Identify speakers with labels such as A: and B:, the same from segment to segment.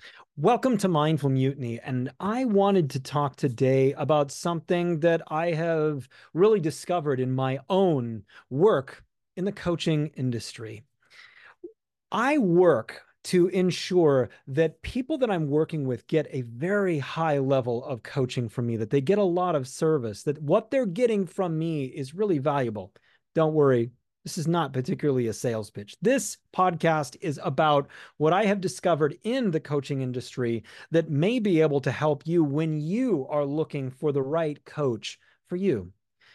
A: Welcome to Mindful Mutiny. And I wanted to talk today about something that I have really discovered in my own work in the coaching industry. I work to ensure that people that I'm working with get a very high level of coaching from me, that they get a lot of service, that what they're getting from me is really valuable. Don't worry, this is not particularly a sales pitch. This podcast is about what I have discovered in the coaching industry that may be able to help you when you are looking for the right coach for you.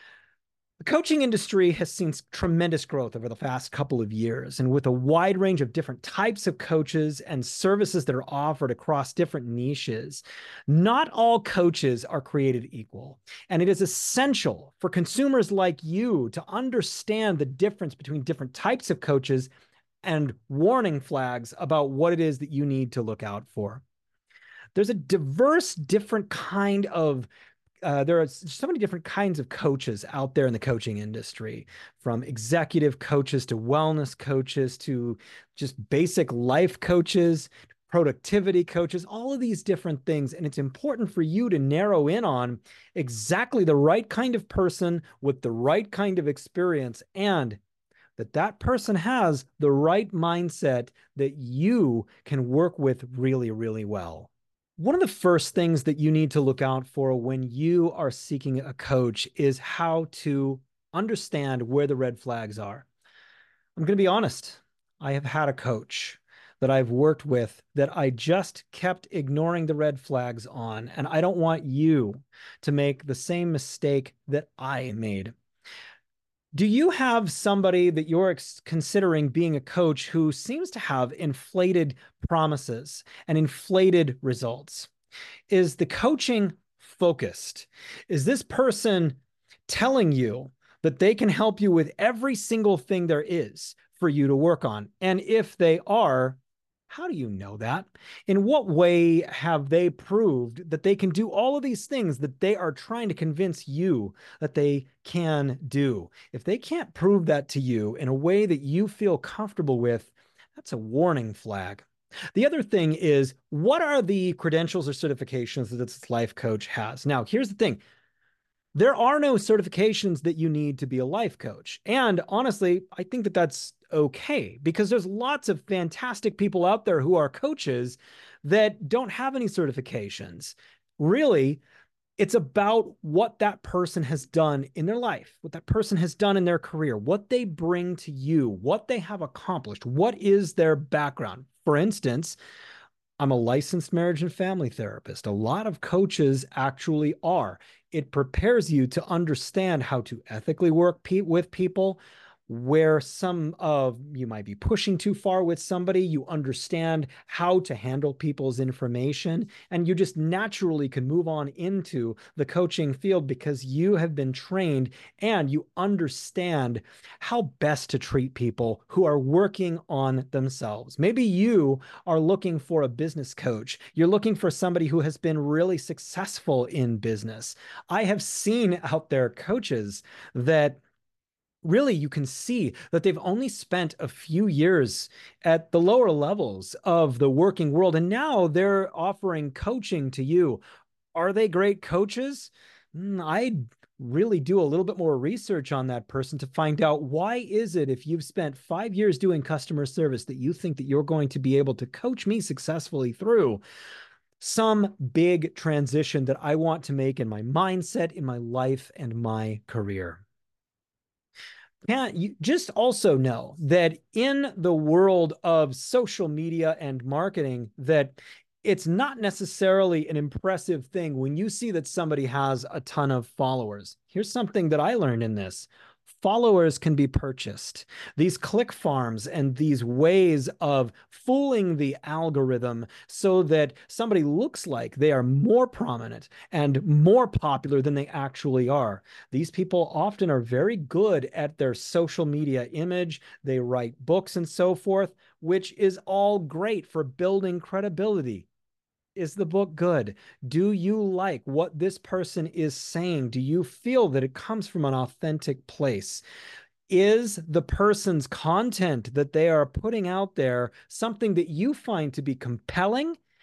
A: The coaching industry has seen tremendous growth over the past couple of years, and with a wide range of different types of coaches and services that are offered across different niches, not all coaches are created equal. And it is essential for consumers like you to understand the difference between different types of coaches and warning flags about what it is that you need to look out for. There's a diverse, different kind of there are so many different kinds of coaches out there in the coaching industry, from executive coaches to wellness coaches to just basic life coaches, productivity coaches, all of these different things. And it's important for you to narrow in on exactly the right kind of person with the right kind of experience, and that person has the right mindset that you can work with really, really well. One of the first things that you need to look out for when you are seeking a coach is how to understand where the red flags are. I'm going to be honest. I have had a coach that I've worked with that I just kept ignoring the red flags on, and I don't want you to make the same mistake that I made. Do you have somebody that you're considering being a coach who seems to have inflated promises and inflated results? Is the coaching focused? Is this person telling you that they can help you with every single thing there is for you to work on? And if they are, how do you know that? In what way have they proved that they can do all of these things that they are trying to convince you that they can do? If they can't prove that to you in a way that you feel comfortable with, that's a warning flag. The other thing is, what are the credentials or certifications that this life coach has? Now, here's the thing. There are no certifications that you need to be a life coach. And honestly, I think that that's okay, because there's lots of fantastic people out there who are coaches that don't have any certifications. Really, it's about what that person has done in their life, what that person has done in their career, what they bring to you, what they have accomplished, what is their background. For instance, I'm a licensed marriage and family therapist. A lot of coaches actually are. It prepares you to understand how to ethically work with people, where some of you might be pushing too far with somebody. You understand how to handle people's information, and you just naturally can move on into the coaching field because you have been trained and you understand how best to treat people who are working on themselves. Maybe you are looking for a business coach. You're looking for somebody who has been really successful in business. I have seen out there coaches that really you can see that they've only spent a few years at the lower levels of the working world, and now they're offering coaching to you. Are they great coaches? I'd really do a little bit more research on that person to find out, why is it, if you've spent 5 years doing customer service, that you think that you're going to be able to coach me successfully through some big transition that I want to make in my mindset, in my life, and my career? You just also know that in the world of social media and marketing, that it's not necessarily an impressive thing when you see that somebody has a ton of followers. Here's something that I learned in this. Followers can be purchased. These click farms and these ways of fooling the algorithm so that somebody looks like they are more prominent and more popular than they actually are. These people often are very good at their social media image. They write books and so forth, which is all great for building credibility. Is the book good? Do you like what this person is saying? Do you feel that it comes from an authentic place? Is the person's content that they are putting out there something that you find to be compelling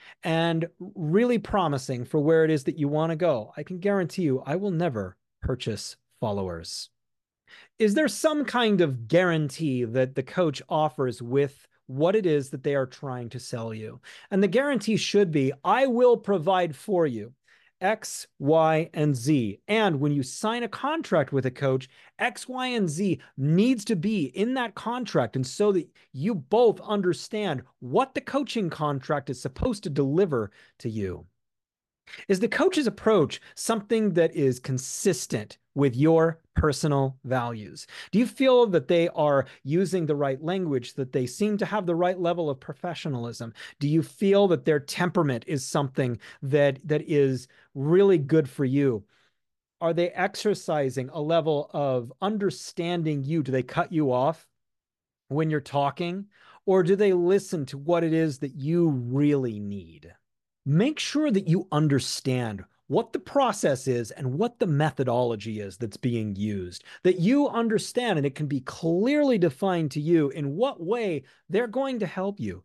A: and really promising for where it is that you want to go, I can guarantee you I will never purchase followers. Is there some kind of guarantee that the coach offers with what it is that they are trying to sell you? And the guarantee should be, I will provide for you X, Y, and Z. And when you sign a contract with a coach, X, Y, and Z needs to be in that contract. And so that you both understand what the coaching contract is supposed to deliver to you. Is the coach's approach something that is consistent with your personal values? Do you feel that they are using the right language, that they seem to have the right level of professionalism? Do you feel that their temperament is something that is really good for you? Are they exercising a level of understanding you? Do they cut you off when you're talking? Or do they listen to what it is that you really need? Make sure that you understand what the process is and what the methodology is that's being used, that you understand and it can be clearly defined to you in what way they're going to help you.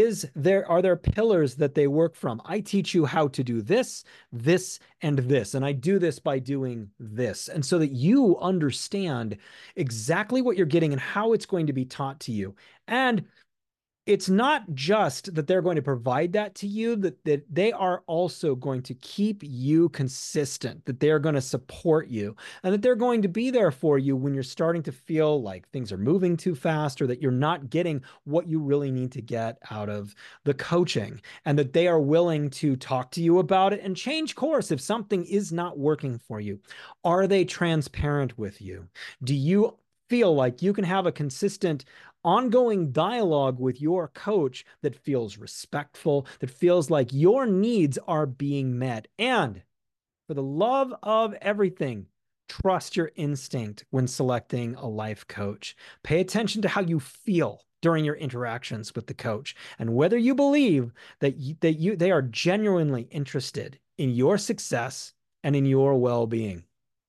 A: Are there pillars that they work from? I teach you how to do this, this, and this, and I do this by doing this. And so that you understand exactly what you're getting and how it's going to be taught to you. And it's not just that they're going to provide that to you, that they are also going to keep you consistent, that they're going to support you, and that they're going to be there for you when you're starting to feel like things are moving too fast or that you're not getting what you really need to get out of the coaching, and that they are willing to talk to you about it and change course if something is not working for you. Are they transparent with you? Do you feel like you can have a consistent ongoing dialogue with your coach that feels respectful, that feels like your needs are being met? And for the love of everything, trust your instinct when selecting a life coach. Pay attention to how you feel during your interactions with the coach and whether you believe that they are genuinely interested in your success and in your well-being.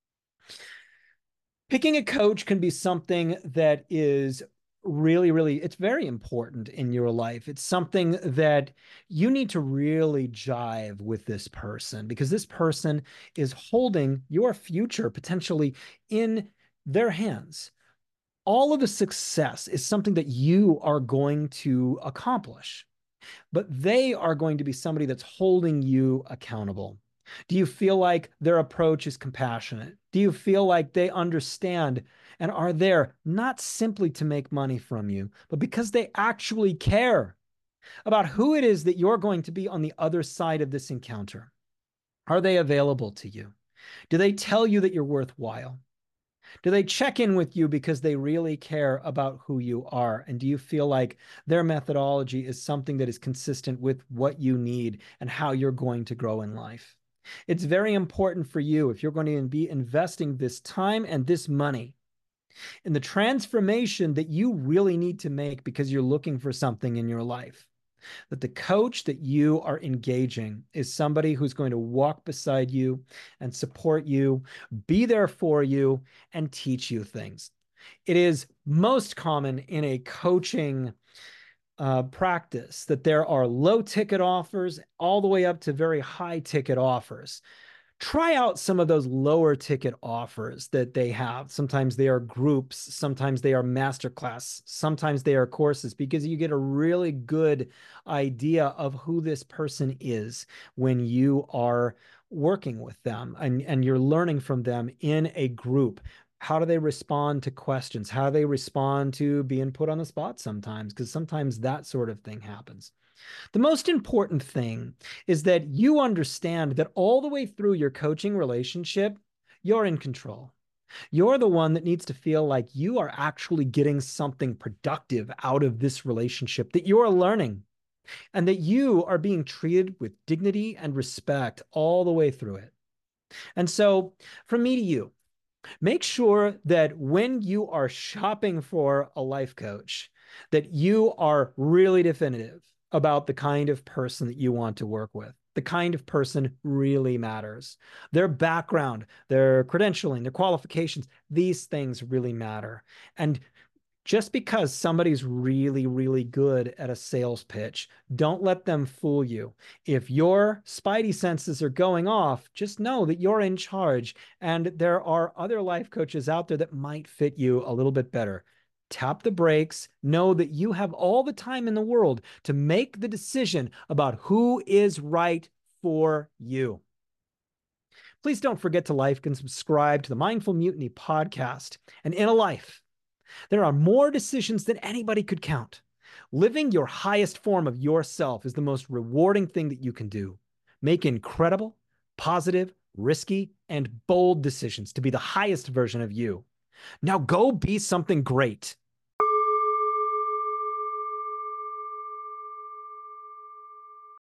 A: Picking a coach can be something that is really, it's very important in your life. It's something that you need to really jive with this person because this person is holding your future potentially in their hands. All of the success is something that you are going to accomplish, but they are going to be somebody that's holding you accountable. Do you feel like their approach is compassionate? Do you feel like they understand and are there not simply to make money from you, but because they actually care about who it is that you're going to be on the other side of this encounter? Are they available to you? Do they tell you that you're worthwhile? Do they check in with you because they really care about who you are? And do you feel like their methodology is something that is consistent with what you need and how you're going to grow in life? It's very important for you, if you're going to be investing this time and this money in the transformation that you really need to make because you're looking for something in your life, that the coach that you are engaging is somebody who's going to walk beside you and support you, be there for you, and teach you things. It is most common in a coaching practice that there are low ticket offers all the way up to very high ticket offers. Try out some of those lower ticket offers that they have. Sometimes they are groups, sometimes they are masterclass, sometimes they are courses, because you get a really good idea of who this person is when you are working with them and you're learning from them in a group. How do they respond to questions? How do they respond to being put on the spot sometimes? Because sometimes that sort of thing happens. The most important thing is that you understand that all the way through your coaching relationship, you're in control. You're the one that needs to feel like you are actually getting something productive out of this relationship, that you're learning, and that you are being treated with dignity and respect all the way through it. And so, from me to you, make sure that when you are shopping for a life coach, that you are really definitive about the kind of person that you want to work with. The kind of person really matters. Their background, their credentialing, their qualifications, these things really matter. And Just because somebody's really, really good at a sales pitch, don't let them fool you. If your spidey senses are going off, just know that you're in charge and there are other life coaches out there that might fit you a little bit better. Tap the brakes. Know that you have all the time in the world to make the decision about who is right for you. Please don't forget to like and subscribe to the Mindful Mutiny podcast. And in a life, there are more decisions than anybody could count. Living your highest form of yourself is the most rewarding thing that you can do. Make incredible, positive, risky, and bold decisions to be the highest version of you. Now go be something great.